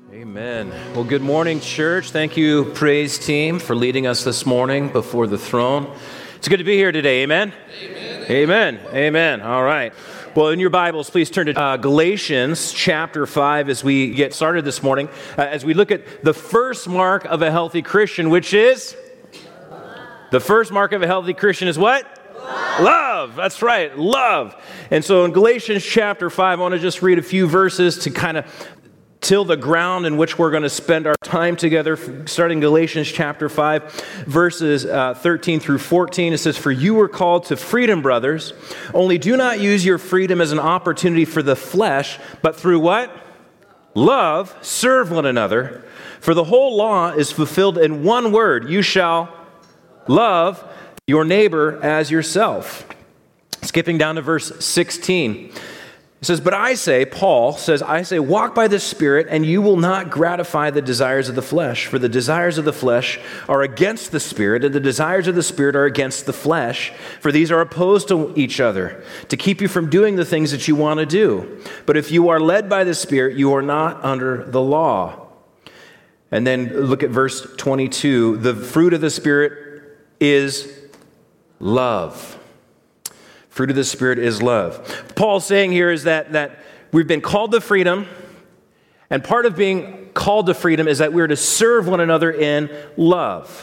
Amen. Well, good morning, church. Thank you, praise team, for leading us this morning before the throne. It's good to be here today. Amen? Amen. Amen. Amen. All right. Well, in your Bibles, please turn to Galatians chapter 5 as we get started this morning, as we look at the first mark of a healthy Christian, which is? The first mark of a healthy Christian is what? Love. That's right. Love. And so in Galatians chapter 5, I want to just read a few verses to kind of till the ground in which we're going to spend our time together, starting Galatians chapter 5, verses 13 through 14. It says, "For you were called to freedom, brothers, only do not use your freedom as an opportunity for the flesh, but through" what? "Love, serve one another. For the whole law is fulfilled in one word, you shall love your neighbor as yourself." Skipping down to verse 16. It says, "But I say," Paul says, "I say, walk by the Spirit, and you will not gratify the desires of the flesh. For the desires of the flesh are against the Spirit, and the desires of the Spirit are against the flesh. For these are opposed to each other, to keep you from doing the things that you want to do. But if you are led by the Spirit, you are not under the law." And then look at verse 22. "The fruit of the Spirit is love." Fruit of the Spirit is love. Paul's saying here is that we've been called to freedom, and part of being called to freedom is that we're to serve one another in love.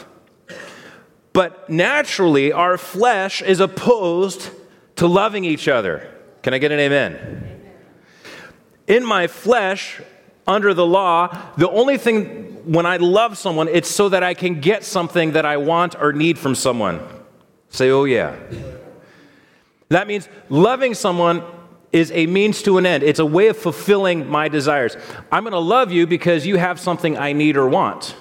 But naturally, our flesh is opposed to loving each other. Can I get an amen? In my flesh, under the law, the only thing when I love someone, it's so that I can get something that I want or need from someone. Say, oh yeah. That means loving someone is a means to an end. It's a way of fulfilling my desires. I'm going to love you because you have something I need or want.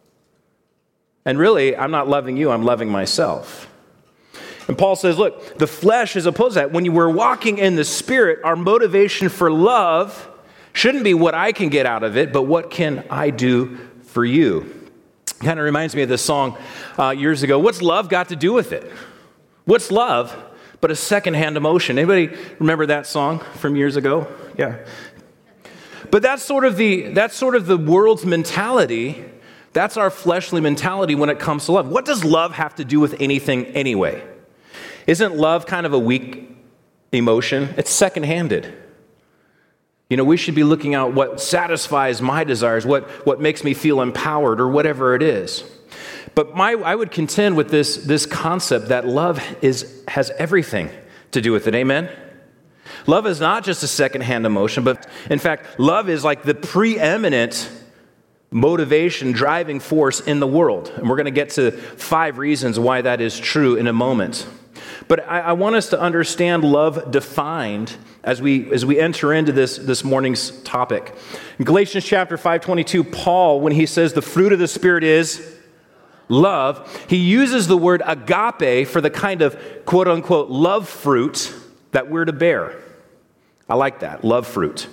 And really, I'm not loving you, I'm loving myself. And Paul says, look, the flesh is opposed to that. When we're walking in the Spirit, our motivation for love shouldn't be what I can get out of it, but what can I do for you? Kind of reminds me of this song years ago. What's love got to do with it? What's love but a secondhand emotion? Anybody remember that song from years ago? Yeah. But that's sort of the world's mentality. That's our fleshly mentality when it comes to love. What does love have to do with anything anyway? Isn't love kind of a weak emotion? It's secondhanded. You know, we should be looking at what satisfies my desires, what makes me feel empowered, or whatever it is. But I would contend with this concept that love has everything to do with it. Amen? Love is not just a secondhand emotion, but in fact, love is like the preeminent motivation, driving force in the world. And we're going to get to 5 reasons why that is true in a moment. But I want us to understand love defined as we enter into this morning's topic. In Galatians chapter 5:22, Paul, when he says the fruit of the Spirit is love, he uses the word agape for the kind of quote-unquote love fruit that we're to bear. I like that, love fruit.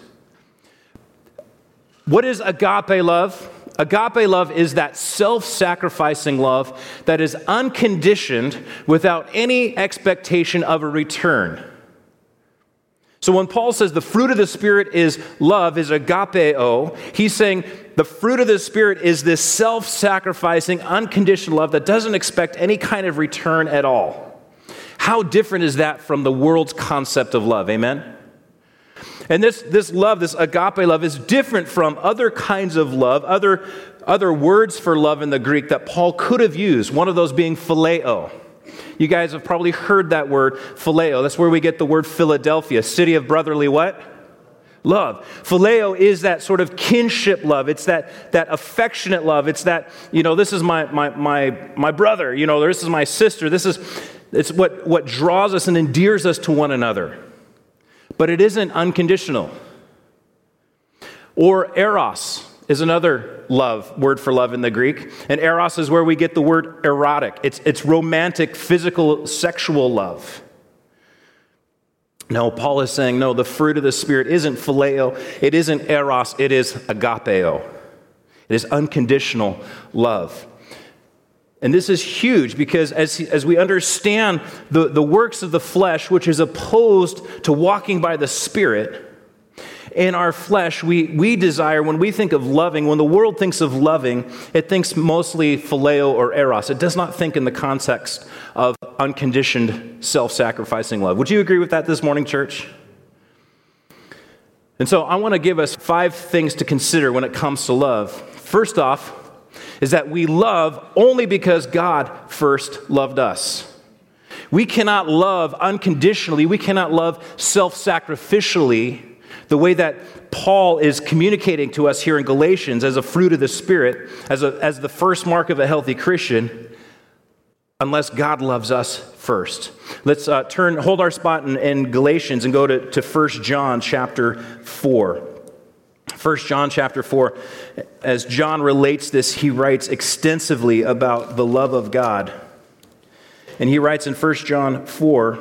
What is agape love? Agape love is that self-sacrificing love that is unconditioned without any expectation of a return. So when Paul says the fruit of the Spirit is love, is agapeo, he's saying the fruit of the Spirit is this self-sacrificing, unconditional love that doesn't expect any kind of return at all. How different is that from the world's concept of love? Amen? And this love, this agape love, is different from other kinds of love, other words for love in the Greek that Paul could have used, one of those being phileo. You guys have probably heard that word, phileo. That's where we get the word Philadelphia, city of brotherly what? Love. Phileo is that sort of kinship love. It's that affectionate love. It's that, this is my brother. This is my sister. It's what draws us and endears us to one another. But it isn't unconditional. Or eros is another word for love in the Greek. And eros is where we get the word erotic. It's romantic, physical, sexual love. No, Paul is saying, no, the fruit of the Spirit isn't phileo, it isn't eros, it is agapeo. It is unconditional love. And this is huge because as we understand the works of the flesh, which is opposed to walking by the Spirit, in our flesh, we desire, when we think of loving, when the world thinks of loving, it thinks mostly phileo or eros. It does not think in the context of unconditioned, self-sacrificing love. Would you agree with that this morning, church? And so I want to give us 5 things to consider when it comes to love. First off, is that we love only because God first loved us. We cannot love unconditionally. We cannot love self-sacrificially the way that Paul is communicating to us here in Galatians as a fruit of the Spirit, as the first mark of a healthy Christian, unless God loves us first. Let's hold our spot in Galatians and go to 1 John chapter 4. 1 John chapter 4, as John relates this, he writes extensively about the love of God. And he writes in 1 John 4,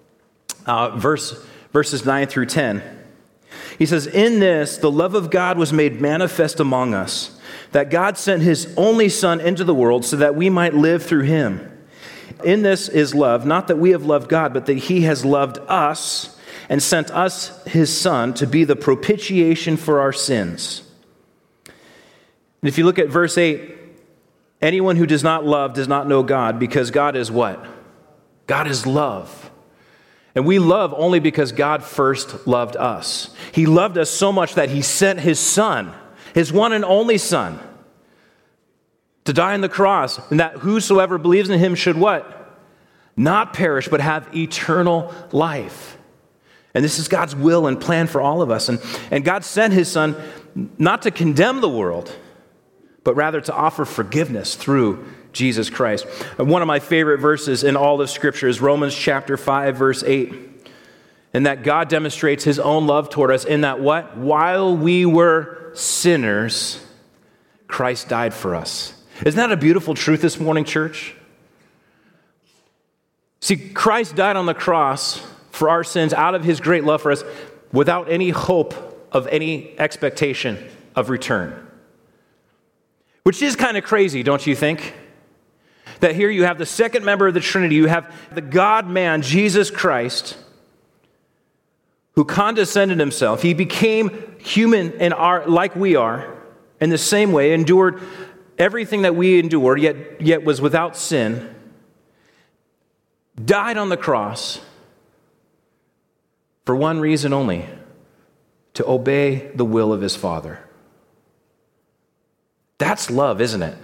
verses 9 through 10. He says, "In this, the love of God was made manifest among us, that God sent his only Son into the world so that we might live through him. In this is love, not that we have loved God, but that he has loved us and sent us his Son to be the propitiation for our sins." And if you look at verse 8, anyone who does not love does not know God, because God is what? God is love. And we love only because God first loved us. He loved us so much that he sent his Son, his one and only Son, to die on the cross, and that whosoever believes in him should what? Not perish, but have eternal life. And this is God's will and plan for all of us. And God sent his Son not to condemn the world, but rather to offer forgiveness through Jesus Christ. And one of my favorite verses in all of Scripture is Romans chapter 5, verse 8. And that God demonstrates his own love toward us in that what? While we were sinners, Christ died for us. Isn't that a beautiful truth this morning, church? See, Christ died on the cross for our sins out of his great love for us without any hope of any expectation of return. Which is kind of crazy, don't you think? That here you have the second member of the Trinity, you have the God-man, Jesus Christ, who condescended himself. He became human like we are, in the same way, endured everything that we endured, yet was without sin, died on the cross for one reason only, to obey the will of his Father. That's love, isn't it?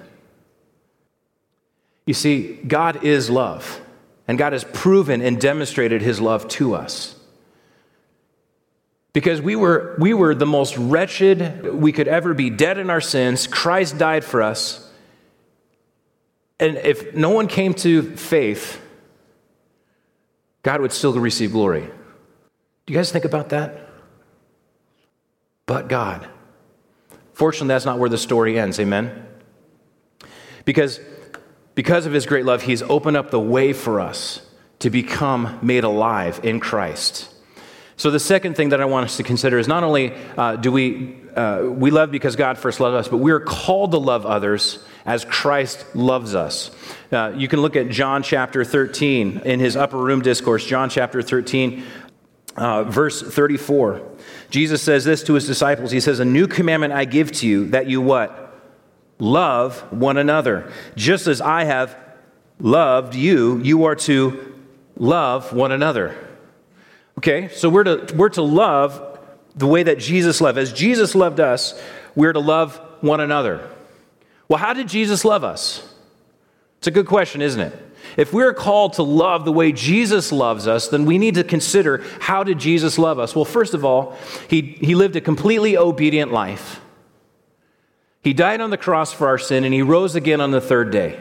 You see, God is love, and God has proven and demonstrated his love to us. Because we were the most wretched we could ever be, dead in our sins. Christ died for us. And if no one came to faith, God would still receive glory. Do you guys think about that? But God. Fortunately, that's not where the story ends, amen? Because of his great love, he's opened up the way for us to become made alive in Christ. So the second thing that I want us to consider is not only do we love because God first loved us, but we are called to love others as Christ loves us. You can look at John chapter 13 in his upper room discourse, John chapter 13, verse 34. Jesus says this to his disciples. He says, "A new commandment I give to you, that you" what? "Love one another. Just as I have loved you, you are to love one another." Okay, so we're to love the way that Jesus loved. As Jesus loved us, we're to love one another. Well, how did Jesus love us? It's a good question, isn't it? If we're called to love the way Jesus loves us, then we need to consider, how did Jesus love us? Well, first of all, he lived a completely obedient life. He died on the cross for our sin, and he rose again on the third day.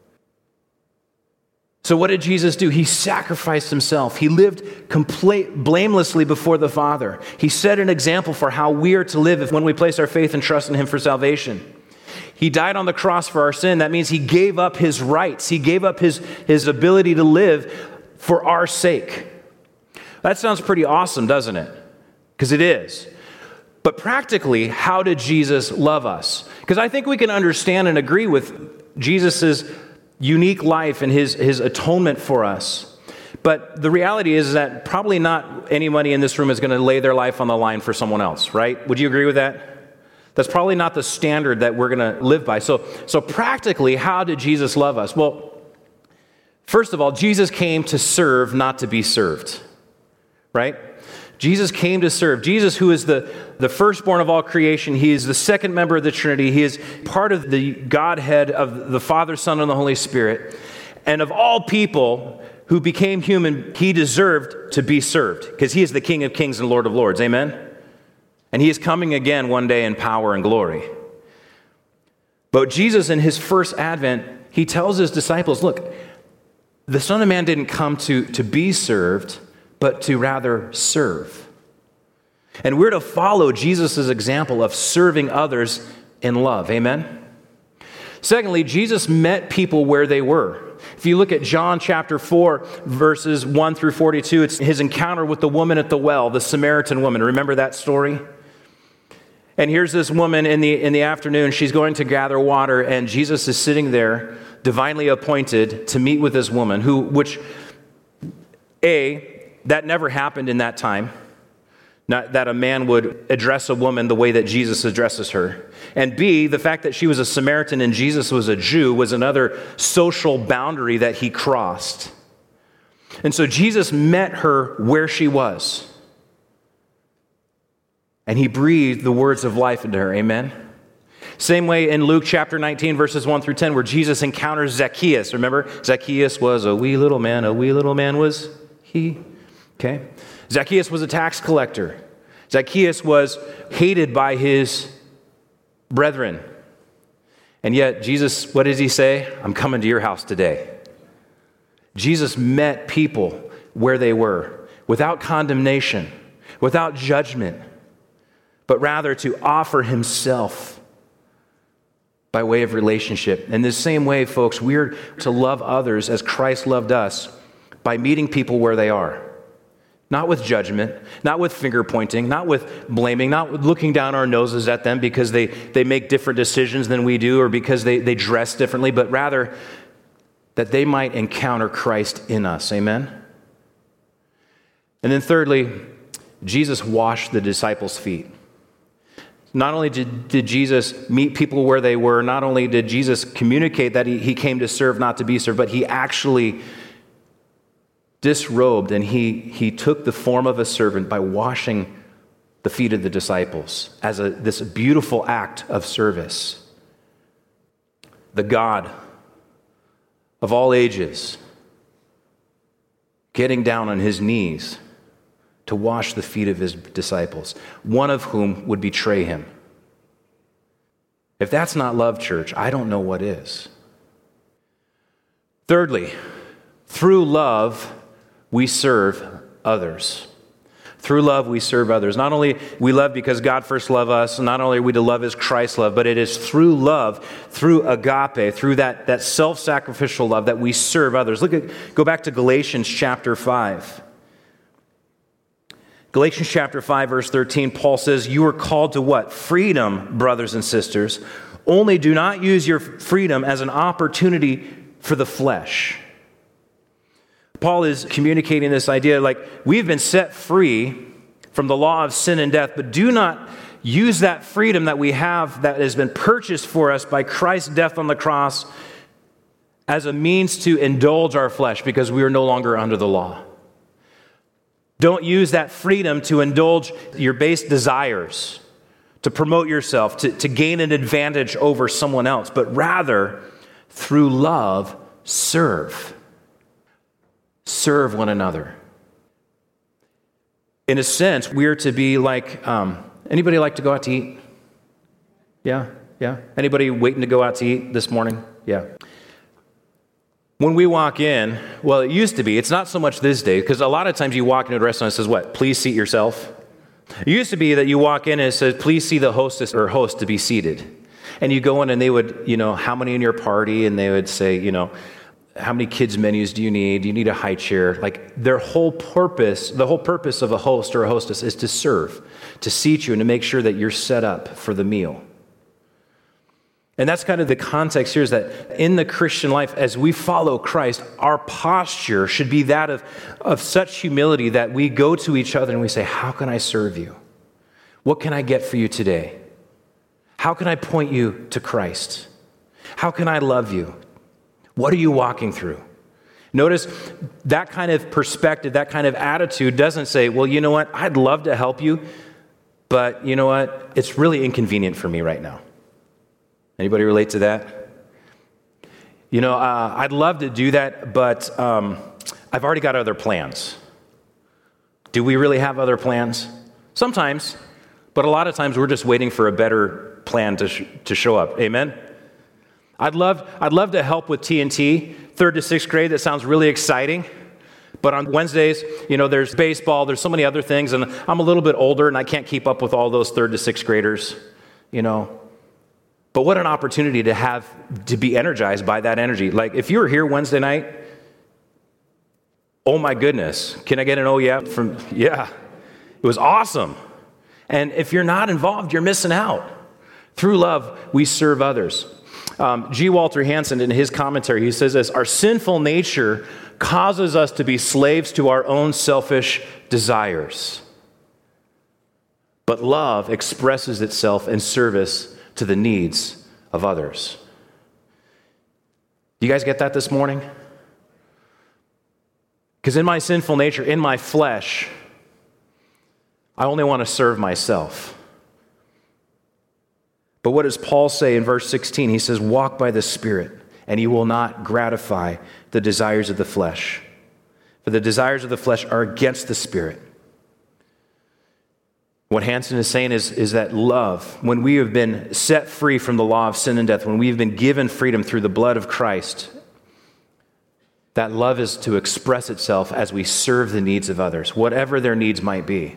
So what did Jesus do? He sacrificed himself. He lived blamelessly before the Father. He set an example for how we are to live when we place our faith and trust in him for salvation. He died on the cross for our sin. That means he gave up his rights. He gave up his ability to live for our sake. That sounds pretty awesome, doesn't it? Because it is. But practically, how did Jesus love us? Because I think we can understand and agree with Jesus' unique life and his atonement for us. But the reality is that probably not anybody in this room is going to lay their life on the line for someone else, right? Would you agree with that? That's probably not the standard that we're going to live by. So practically, how did Jesus love us? Well, first of all, Jesus came to serve, not to be served, right? Jesus came to serve. Jesus, who is the firstborn of all creation, he is the second member of the Trinity. He is part of the Godhead of the Father, Son, and the Holy Spirit. And of all people who became human, he deserved to be served because he is the King of Kings and Lord of Lords. Amen? And he is coming again one day in power and glory. But Jesus, in his first advent, he tells his disciples, look, the Son of Man didn't come to be served, but to rather serve. And we're to follow Jesus' example of serving others in love. Amen? Secondly, Jesus met people where they were. If you look at John chapter 4, verses 1 through 42, it's his encounter with the woman at the well, the Samaritan woman. Remember that story? And here's this woman in the afternoon. She's going to gather water, and Jesus is sitting there, divinely appointed to meet with this woman, that never happened in that time. Not that a man would address a woman the way that Jesus addresses her. And B, the fact that she was a Samaritan and Jesus was a Jew was another social boundary that he crossed. And so Jesus met her where she was. And he breathed the words of life into her. Amen? Same way in Luke chapter 19, verses 1 through 10, where Jesus encounters Zacchaeus. Remember, Zacchaeus was a wee little man was he. Okay? Zacchaeus was a tax collector. Zacchaeus was hated by his brethren. And yet, Jesus, what does he say? I'm coming to your house today. Jesus met people where they were, without condemnation, without judgment, but rather to offer himself by way of relationship. In the same way, folks, we're to love others as Christ loved us by meeting people where they are. Not with judgment, not with finger pointing, not with blaming, not with looking down our noses at them because they make different decisions than we do or because they dress differently, but rather that they might encounter Christ in us. Amen? And then thirdly, Jesus washed the disciples' feet. Not only did Jesus meet people where they were, not only did Jesus communicate that he came to serve, not to be served, but he actually disrobed and he took the form of a servant by washing the feet of the disciples as this beautiful act of service. The God of all ages getting down on his knees to wash the feet of his disciples, one of whom would betray him. If that's not love, church, I don't know what is. Thirdly, through love, we serve others. Through love, we serve others. Not only we love because God first loved us, not only are we to love as Christ loved, but it is through love, through agape, through that self-sacrificial love that we serve others. Go back to Galatians chapter 5. Galatians chapter 5, verse 13, Paul says, you are called to what? Freedom, brothers and sisters. Only do not use your freedom as an opportunity for the flesh. Paul is communicating this idea like we've been set free from the law of sin and death, but do not use that freedom that we have that has been purchased for us by Christ's death on the cross as a means to indulge our flesh because we are no longer under the law. Don't use that freedom to indulge your base desires, to promote yourself, to gain an advantage over someone else, but rather, through love, serve. Serve one another. In a sense, we're to be like, anybody like to go out to eat? Yeah? Anybody waiting to go out to eat this morning? Yeah. When we walk in, well, it used to be, it's not so much this day, because a lot of times you walk into a restaurant and it says what? Please seat yourself. It used to be that you walk in and it says, please see the hostess or host to be seated. And you go in and they would, how many in your party? And they would say, how many kids' menus do you need? Do you need a high chair? Like the whole purpose of a host or a hostess is to serve, to seat you and to make sure that you're set up for the meal. And that's kind of the context here, is that in the Christian life, as we follow Christ, our posture should be that of such humility that we go to each other and we say, how can I serve you? What can I get for you today? How can I point you to Christ? How can I love you? What are you walking through? Notice that kind of perspective, that kind of attitude doesn't say, well, you know what? I'd love to help you, but you know what? It's really inconvenient for me right now. Anybody relate to that? You know, I'd love to do that, but I've already got other plans. Do we really have other plans? Sometimes, but a lot of times we're just waiting for a better plan to show up. Amen? I'd love to help with TNT, 3rd to 6th grade. That sounds really exciting. But on Wednesdays, you know, there's baseball, there's so many other things, and I'm a little bit older and I can't keep up with all those 3rd to 6th graders, you know. But what an opportunity to be energized by that energy. Like if you were here Wednesday night, oh my goodness, can I get an oh yeah? Yeah, it was awesome. And if you're not involved, you're missing out. Through love, we serve others. G. Walter Hansen, in his commentary, he says this: our sinful nature causes us to be slaves to our own selfish desires. But love expresses itself in service to the needs of others. You guys get that this morning? Because in my sinful nature, in my flesh, I only want to serve myself. But what does Paul say in verse 16? He says, walk by the Spirit, and you will not gratify the desires of the flesh. For the desires of the flesh are against the Spirit. What Hansen is saying is that love, when we have been set free from the law of sin and death, when we have been given freedom through the blood of Christ, that love is to express itself as we serve the needs of others, whatever their needs might be.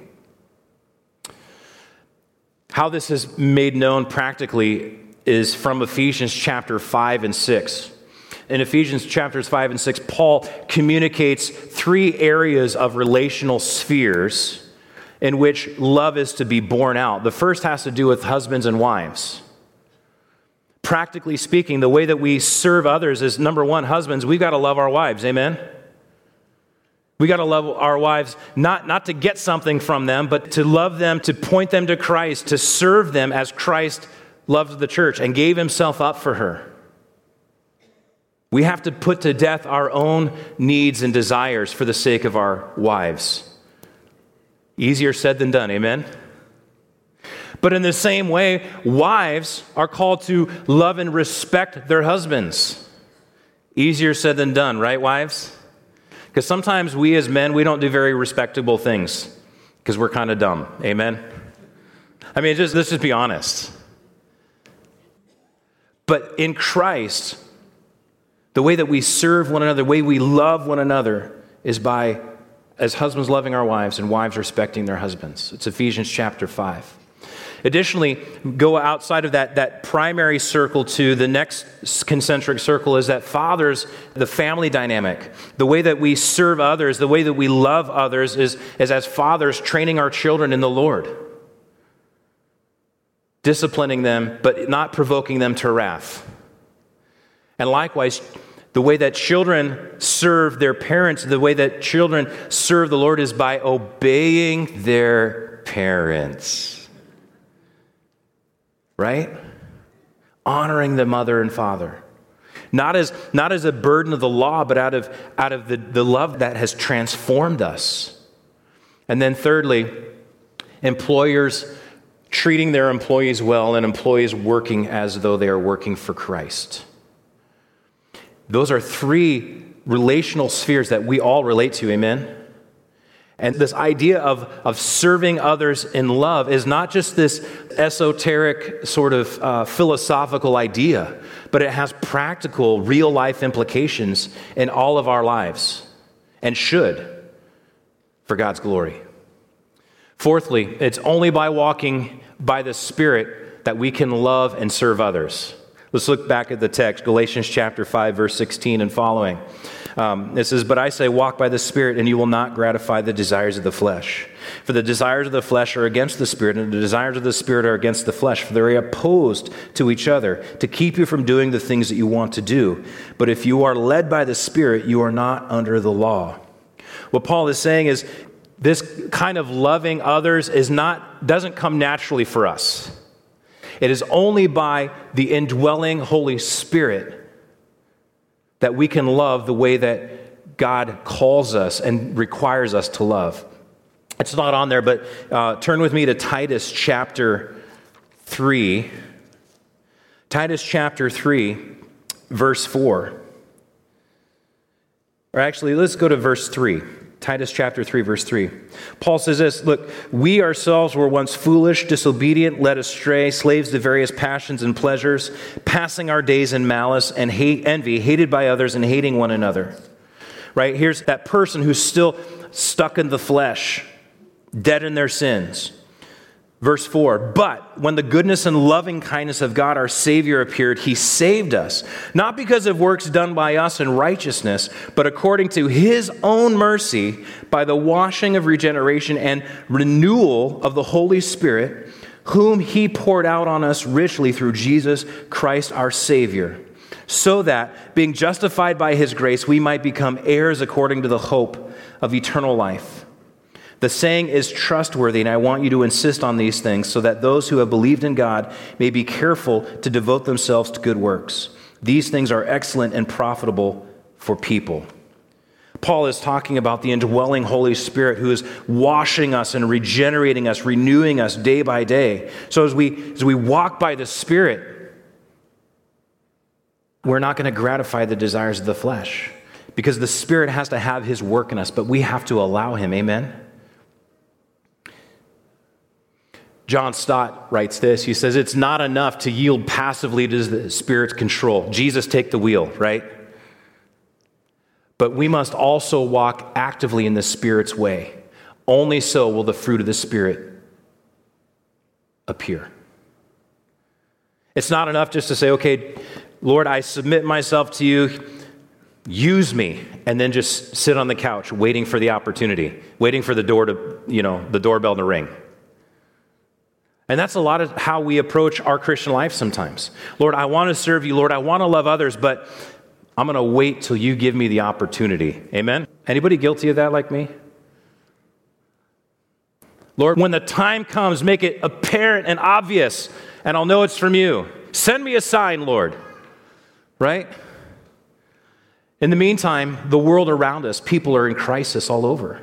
How this is made known practically is from Ephesians chapter 5 and 6. In Ephesians chapters 5 and 6, Paul communicates 3 areas of relational spheres in which love is to be borne out. The first has to do with husbands and wives. Practically speaking, the way that we serve others is, number one, husbands, we've got to love our wives, amen? We got to love our wives, not to get something from them, but to love them, to point them to Christ, to serve them as Christ loved the church and gave himself up for her. We have to put to death our own needs and desires for the sake of our wives. Easier said than done, amen? But in the same way, wives are called to love and respect their husbands. Easier said than done, right, wives? Because sometimes we as men, we don't do very respectable things because we're kind of dumb, amen? I mean, let's just be honest. But in Christ, the way that we serve one another, the way we love one another is by, as husbands loving our wives and wives respecting their husbands. It's Ephesians chapter 5. Additionally, go outside of that primary circle to the next concentric circle is that fathers, the family dynamic. The way that we serve others, the way that we love others is as fathers training our children in the Lord. Disciplining them, but not provoking them to wrath. And likewise, the way that children serve their parents, the way that children serve the Lord is by obeying their parents. Right? Honoring the mother and father. Not as a burden of the law, but out of the love that has transformed us. And then thirdly, employers treating their employees well and employees working as though they are working for Christ. Those are 3 relational spheres that we all relate to, amen? And this idea of serving others in love is not just this esoteric sort of philosophical idea, but it has practical, real-life implications in all of our lives and should for God's glory. Fourthly, it's only by walking by the Spirit that we can love and serve others. Let's look back at the text, Galatians chapter 5, verse 16 and following. It says, but I say, walk by the Spirit, and you will not gratify the desires of the flesh. For the desires of the flesh are against the Spirit, and the desires of the Spirit are against the flesh, for they are opposed to each other, to keep you from doing the things that you want to do. But if you are led by the Spirit, you are not under the law. What Paul is saying is this kind of loving others doesn't come naturally for us. It is only by the indwelling Holy Spirit that we can love the way that God calls us and requires us to love. It's not on there, but turn with me to Titus chapter 3. Titus chapter 3, verse 4. Or actually, let's go to verse 3. Titus chapter 3, verse 3. Paul says this, look, we ourselves were once foolish, disobedient, led astray, slaves to various passions and pleasures, passing our days in malice and envy, hated by others and hating one another. Right? Here's that person who's still stuck in the flesh, dead in their sins. Verse 4, but when the goodness and loving kindness of God our Savior appeared, he saved us, not because of works done by us in righteousness, but according to his own mercy, by the washing of regeneration and renewal of the Holy Spirit, whom he poured out on us richly through Jesus Christ our Savior, so that, being justified by his grace, we might become heirs according to the hope of eternal life. The saying is trustworthy, and I want you to insist on these things so that those who have believed in God may be careful to devote themselves to good works. These things are excellent and profitable for people. Paul is talking about the indwelling Holy Spirit who is washing us and regenerating us, renewing us day by day. So as we walk by the Spirit, we're not going to gratify the desires of the flesh because the Spirit has to have his work in us, but we have to allow him. Amen? John Stott writes this. He says, it's not enough to yield passively to the Spirit's control. Jesus, take the wheel, right? But we must also walk actively in the Spirit's way. Only so will the fruit of the Spirit appear. It's not enough just to say, okay, Lord, I submit myself to you. Use me, and then just sit on the couch waiting for the opportunity, waiting for the doorbell to ring. And that's a lot of how we approach our Christian life sometimes. Lord, I want to serve you. Lord, I want to love others, but I'm going to wait till you give me the opportunity. Amen? Anybody guilty of that like me? Lord, when the time comes, make it apparent and obvious, and I'll know it's from you. Send me a sign, Lord. Right? In the meantime, the world around us, people are in crisis all over.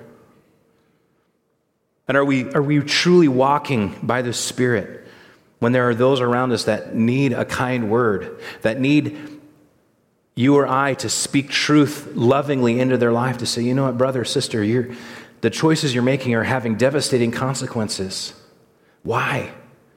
And are we truly walking by the Spirit when there are those around us that need a kind word, that need you or I to speak truth lovingly into their life, to say, you know what, brother, sister, the choices you're making are having devastating consequences. Why?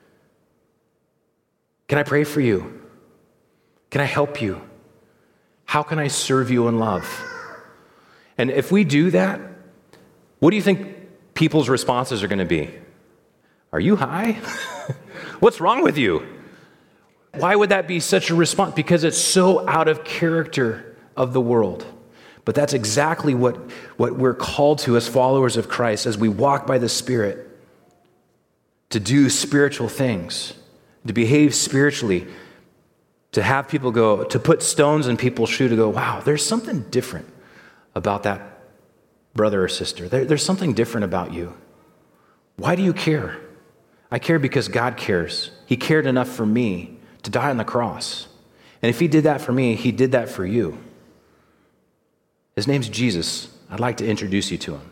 Can I pray for you? Can I help you? How can I serve you in love? And if we do that, what do you think people's responses are going to be? Are you high? What's wrong with you? Why would that be such a response? Because it's so out of character of the world. But that's exactly what we're called to as followers of Christ, as we walk by the Spirit, to do spiritual things, to behave spiritually, to have people go, to put stones in people's shoe, to go, wow, there's something different about that brother or sister. There's something different about you. Why do you care? I care because God cares. He cared enough for me to die on the cross. And if he did that for me, he did that for you. His name's Jesus. I'd like to introduce you to him.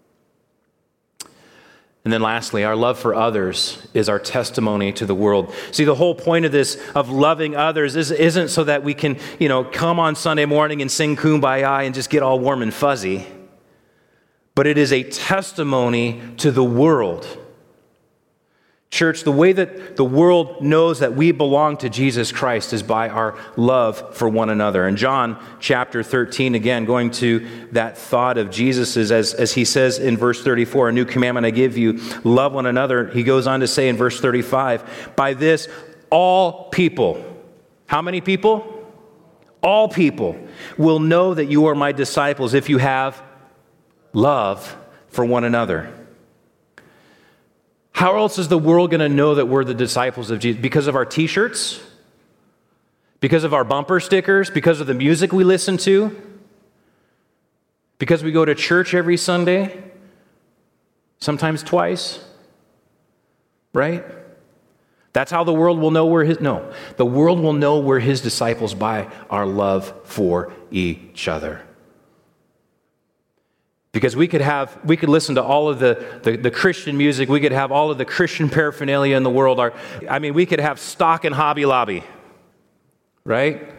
And then lastly, our love for others is our testimony to the world. See, the whole point of this, of loving others, isn't so that we can, come on Sunday morning and sing Kumbaya and just get all warm and fuzzy. But it is a testimony to the world. Church, the way that the world knows that we belong to Jesus Christ is by our love for one another. And John chapter 13, again, going to that thought of Jesus's, as he says in verse 34, a new commandment I give you, love one another. He goes on to say in verse 35, by this all people, how many people? All people will know that you are my disciples if you have love for one another. How else is the world going to know that we're the disciples of Jesus? Because of our t-shirts? Because of our bumper stickers? Because of the music we listen to? Because we go to church every Sunday? Sometimes twice? Right? That's how the world will know we're his. No, the world will know we're his disciples by our love for each other. Because we could listen to all of the Christian music, we could have all of the Christian paraphernalia in the world. We could have stock in Hobby Lobby, right?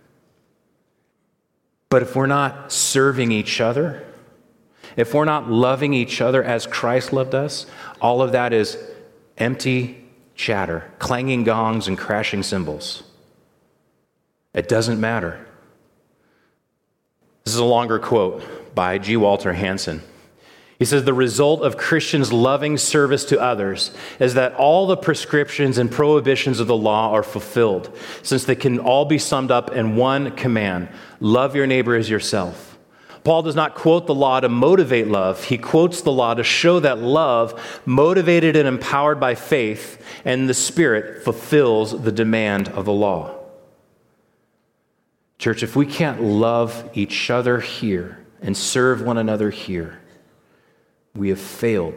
But if we're not serving each other, if we're not loving each other as Christ loved us, all of that is empty chatter, clanging gongs and crashing cymbals. It doesn't matter. This is a longer quote by G. Walter Hansen. He says, the result of Christians' loving service to others is that all the prescriptions and prohibitions of the law are fulfilled, since they can all be summed up in one command: love your neighbor as yourself. Paul does not quote the law to motivate love. He quotes the law to show that love, motivated and empowered by faith and the Spirit, fulfills the demand of the law. Church, if we can't love each other here and serve one another here, we have failed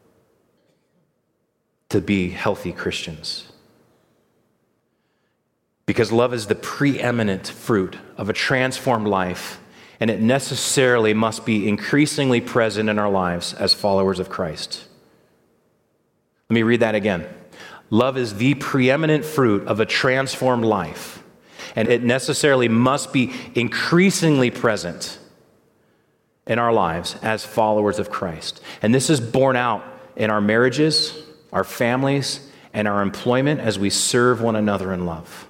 to be healthy Christians. Because love is the preeminent fruit of a transformed life, and it necessarily must be increasingly present in our lives as followers of Christ. Let me read that again. Love is the preeminent fruit of a transformed life, and it necessarily must be increasingly present in our lives as followers of Christ. And this is borne out in our marriages, our families, and our employment as we serve one another in love.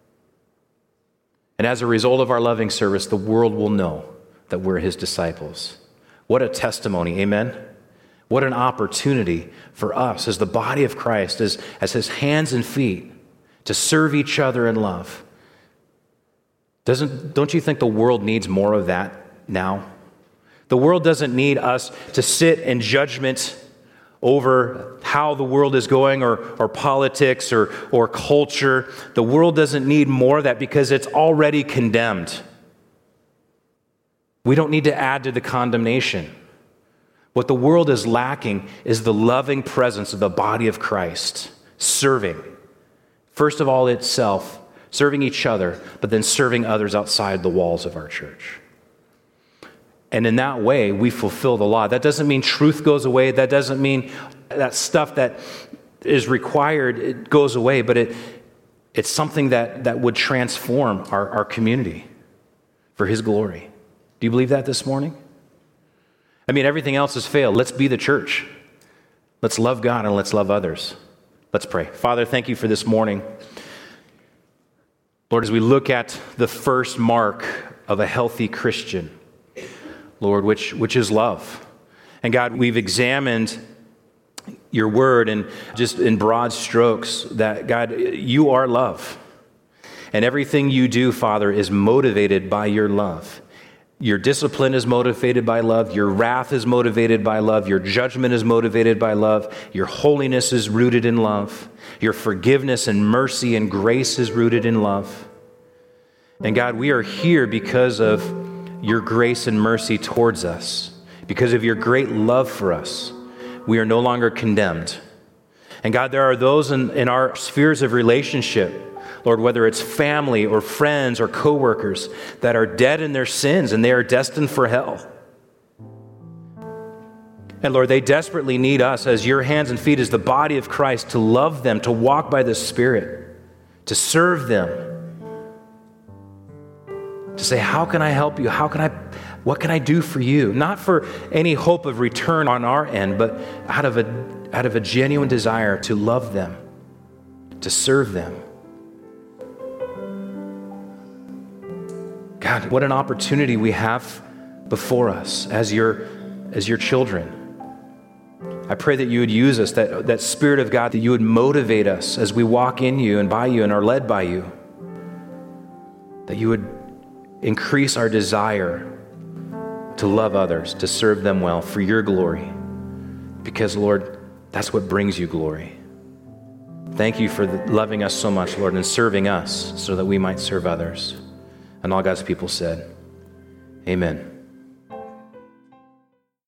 And as a result of our loving service, the world will know that we're his disciples. What a testimony, amen? What an opportunity for us as the body of Christ, as his hands and feet, to serve each other in love. Don't you think the world needs more of that now? The world doesn't need us to sit in judgment over how the world is going or politics or culture. The world doesn't need more of that because it's already condemned. We don't need to add to the condemnation. What the world is lacking is the loving presence of the body of Christ, serving. First of all, itself, serving each other, but then serving others outside the walls of our church. And in that way, we fulfill the law. That doesn't mean truth goes away. That doesn't mean that stuff that is required, it goes away. But it's something that would transform our community for his glory. Do you believe that this morning? I mean, everything else has failed. Let's be the church. Let's love God and let's love others. Let's pray. Father, thank you for this morning. Lord, as we look at the first mark of a healthy Christian, Lord, which is love. And God, we've examined your word and just in broad strokes that, God, you are love. And everything you do, Father, is motivated by your love. Your discipline is motivated by love. Your wrath is motivated by love. Your judgment is motivated by love. Your holiness is rooted in love. Your forgiveness and mercy and grace is rooted in love. And God, we are here because of your grace and mercy towards us. Because of your great love for us, we are no longer condemned. And God, there are those in our spheres of relationship, Lord, whether it's family or friends or coworkers, that are dead in their sins and they are destined for hell. And Lord, they desperately need us as your hands and feet as the body of Christ to love them, to walk by the Spirit, to serve them, to say, how can I help you? What can I do for you? Not for any hope of return on our end, but out of a genuine desire to love them, to serve them. God, what an opportunity we have before us as your children. I pray that you would use us, that Spirit of God, that you would motivate us as we walk in you and by you and are led by you, that you would increase our desire to love others, to serve them well for your glory. Because, Lord, That's what brings you glory. Thank you for loving us so much, Lord, and serving us so that we might serve others. And all God's people said, amen.